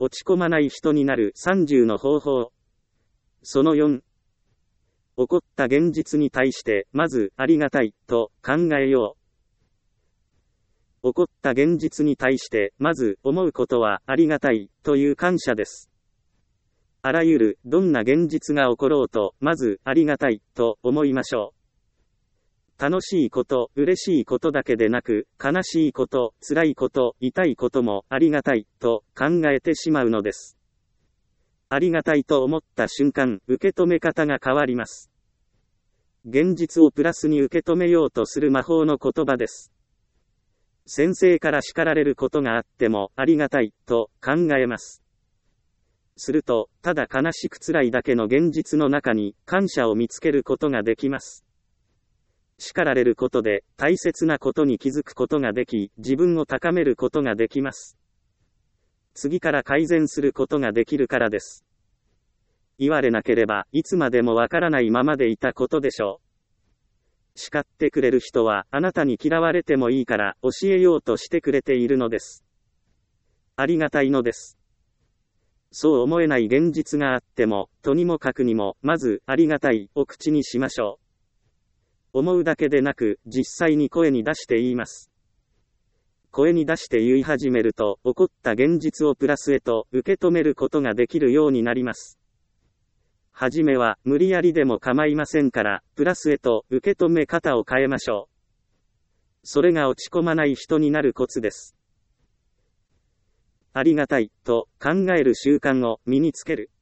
落ち込まない人になる30の方法。その4。起こった現実に対して、まず、ありがたい、と考えよう。起こった現実に対して、まず、思うことは、ありがたい、という感謝です。あらゆる、どんな現実が起ころうと、まず、ありがたい、と思いましょう。楽しいこと、嬉しいことだけでなく、悲しいこと、辛いこと、痛いことも、ありがたい、と考えてしまうのです。ありがたいと思った瞬間、受け止め方が変わります。現実をプラスに受け止めようとする魔法の言葉です。先生から叱られることがあっても、ありがたい、と考えます。すると、ただ悲しく辛いだけの現実の中に、感謝を見つけることができます。叱られることで、大切なことに気づくことができ、自分を高めることができます。次から改善することができるからです。言われなければ、いつまでもわからないままでいたことでしょう。叱ってくれる人は、あなたに嫌われてもいいから、教えようとしてくれているのです。ありがたいのです。そう思えない現実があっても、とにもかくにも、まず、ありがたい、を口にしましょう。思うだけでなく、実際に声に出して言います。声に出して言い始めると、起こった現実をプラスへと、受け止めることができるようになります。はじめは、無理やりでも構いませんから、プラスへと、受け止め方を変えましょう。それが落ち込まない人になるコツです。ありがたい、と考える習慣を身につける。